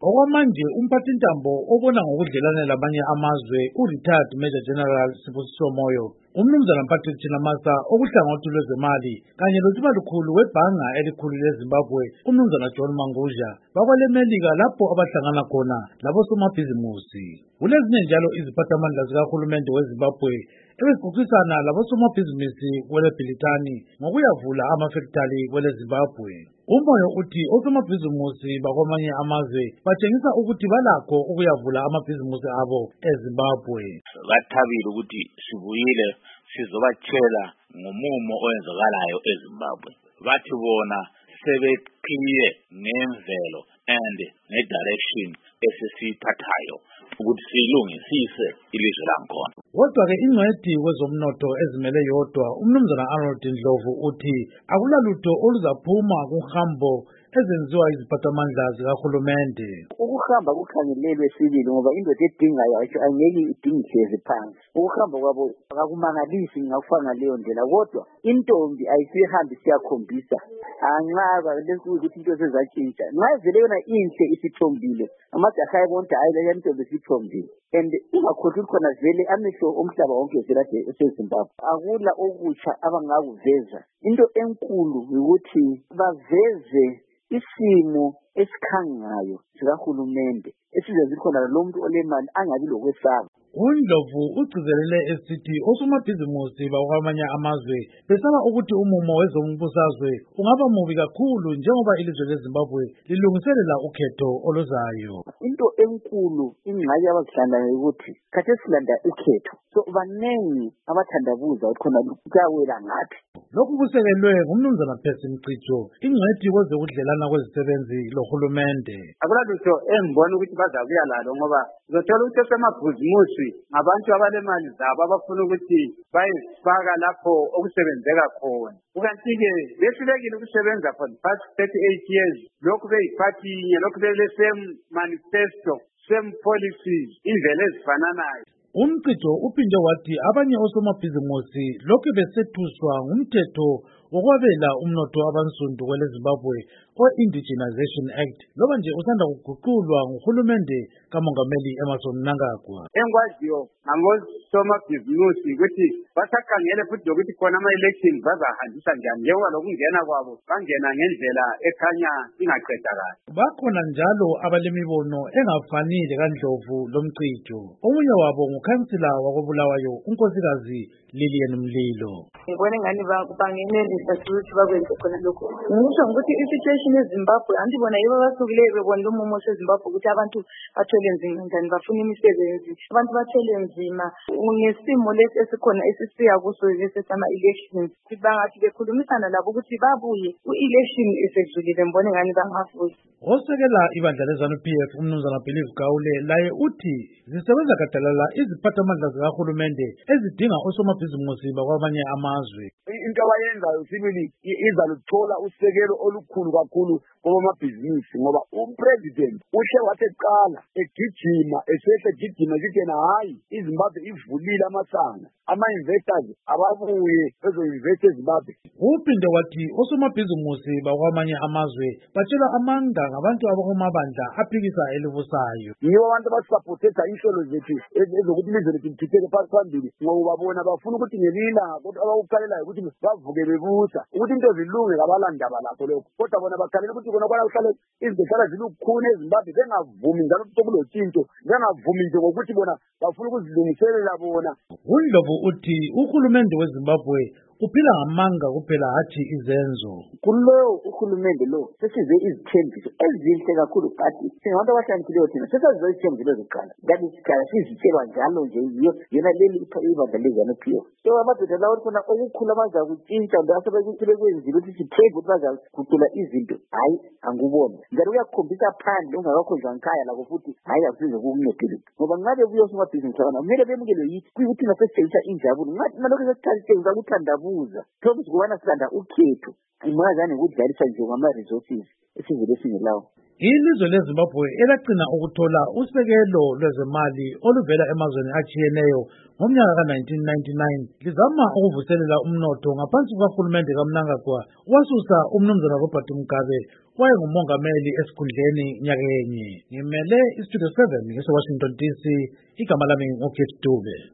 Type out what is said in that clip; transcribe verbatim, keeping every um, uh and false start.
Okwamanje umphathintambo obona ngokudlelana labanye amazwe u-retired Major General Sibusiso Moyo, umnumzana Patrick Chinamasa okuhlangothi lwezemali kanye losibalukhulu webhanga elikhulu leZimbabwe umnumzana John Mangudya bakwele Melika lapho abahlangana khona labosomabhizimusi. Kulezinye njalo iziphathamandla zikahulumende weZimbabwe ebezixoxisana labosomabhizimusi kwele Bhilitani ngokuyavula amafektali kwele Zimbabwe. Umoyo uthi osomabhizimusi bakwamanye amazwe batshengisa ukuthi balakho ukuyavula amabhizimusi abo eZimbabwe. Bathabile ukuthi sibuyile sizobatshela ngomumo owenzakalayo eZimbabwe. Bathi bona sebeqhiye ngemvelo and nedirection esesiyithathayo ukuthi silungisise ilizwe lankhona. Kodwa-ke ingcwethi kwezomnotho ezimele yodwa umnumzana Arnold Ndlovu uthi akulalutho oluzaphuma kuhambo ezenziwa iziphathamandla zikahulumende. Ukuhamba kukhangelelwe sibili ngoba indoda edingayo angeke idingihlezi phansi. Ukuhamba kwabo akakumangalisi ngakufana ngaleyo ndlela, kodwa intombi ayisihambi siyakhombisa anqaba ukuthi into sezatshintsha. Nxa vele yona inhle isithombile amajaha ayibonta hayi leyo ntombi isithombile, and ungakhohlwa khona vele amehlo omhlaba wonke vele eseZimbabwe akula okutsha abangakuveza. Into enkulu ukuthi baveze isimo esikhangayo sikahulumende esizenza khona lo muntu olemali angabi lokwesaba. uNdlovu ugcizelele esithi osomabhizimusi bakwamanye amazwe besaba ukuthi umumo wezombusazwe ungaba mubi kakhulu njengoba ilizwe leZimbabwe lilungiselela ukhetho oluzayo. Into enkulu ingxaki abazihlalayo ukuthi khathesi silanda ukhetho, so banengi abathandabuza ukuthi khona kuyawela ngathi. Lokhu kusekelwe ngumnumzana Percy Mcijo, ingcwethi kwezokudlelana kwezisebenzi lohulumende. Akulalutho engibona ukuthi bazabuya lalo ngoba uzothola ukuthi osomabhizimusi ngabantu abalemali zabo abafuna ukuthi bayifaka lapho okusebenzeka khona. Kukanti-ke behlulekile ukusebenza for the past thirty-eight years lokhu beyiphathi inye, lokhu bele same manifesto, same policies, indlela ezifananayo. Umcijo uphinde wathi abanye osomabhizimusi lokhu besethuswa ngumthetho wokwabela umnotho abansundu kwele Zimbabwe o-Indigenization Act loba nje usanda kuguqulwa nguhulumende kamongameli Emmerson Mnangagwa. Engikwaziyo ngosomabhizimusi ukuthi basakhangele futhi lokuthi khona ama-election bazahambisa njani njengoba lokungena kwabo bangena ngendlela ekhanya ingaqedakali. Bakhona njalo abalemibono engafanile kaNdlovu lomcijo. Omunye wabo ngukhansila wakobulawayo unkosikazi Lillian Mlilo. Ngibona ngani bangenelisa ukuthi bakwenze khona lokho. Ngisho ukuthi i-situation eZimbabwe andibona yibo basukile bebona umumo weZimbabwe ukuthi abantu bathole nzima njani bafuna imisebenzi, abantu bathole nzima ngesimo lesi esikhona esisiya kuso lesama elections. Bangathi bekhulumisana labo ukuthi babuye ku-election esedlulile mbone ngani bangavuyi. Osekela ibandla leZANU P F umnumzana Believe Gawule laye uthi zisebenza gadalala iziphathamandla zikahulumende ezidinga osomabhizimusi bakwamanye amazwe. Into abayenzayo sibili izaluthola usekelo olukhulu kakhulu kwamabhizinisi ngoba umpresident uhle wathi eqala egijima esehle egijima kithena hayi iZimbabwe ivulile amasango, ama-investors ababuye bezo-invest eZimbabwe. Uphinde wathi osomabhizimusi bakwamanye amazwe batshela amanga ngabantu abakumabandla aphikisa elibusayo. Yibo abantu abasupporteta inhlolo zethu ezokuthi ilizwe lethu lithitheke phambili ngoba bona bafuna ukuthi ngelila abakukalelayo ukuthi bavuke bebusa ukuthi into zilunge kabalandaba lakho lokho, kodwa bona bakhalela ukuthi bona kwala kuhlale izinto zihlala zilukhuni eZimbabwe bengavumi njalo ukuthi kulotshintsho, bengavumi nje ngokuthi bona bafuna ukuzilungiselela bona. uNdlovu uthi uhulumende weZimbabwe uphila ngamanga kuphela hathi izenzo. Kulowo uhulumende lo sesize izithembiso ezinhle kakhulu kathi singabantu abahlakaniphileyo thina sesazizo izithembiso zokuqala ngathi sikhala sizitshelwa njalo nje yiyo yona leli ibandla leZANU P F. So amadoda lawo khona okukhulu abazakutshintsha asebekuyile kwenzile ukuthi sithembe ukuthi bazaguqula izinto, hayi angubona njalo uyakhombisa phandle ungakakhonjwa ngikhaya lakho futhi hayi akusize kukuncedile ngoba ngabe kuyo somabhizinisi abana kumele bemukele yithi kuyikuthi nasesitshengisa injabulo ngathi nalokho sesithathe ukuthandabuza siyabuza thokuthi kubona silanda ukhetho imwazane ukudlalisa nje ngama-resources esivele singelawo. Ilizwe leZimbabwe elagcina ukuthola usekelo lwezemali oluvela emazweni atshiyeneyo ngomnyaka ka nineteen ninety-nine lizama ukuvuselela umnotho ngaphansi kukahulumende kaMnangagwa wasusa umnumzana Robert Mugabe wayengumongameli esikhundleni nyaka yenye. Ngimele iStudio seven ngese-Washington D C, igama lami nguKate Dube.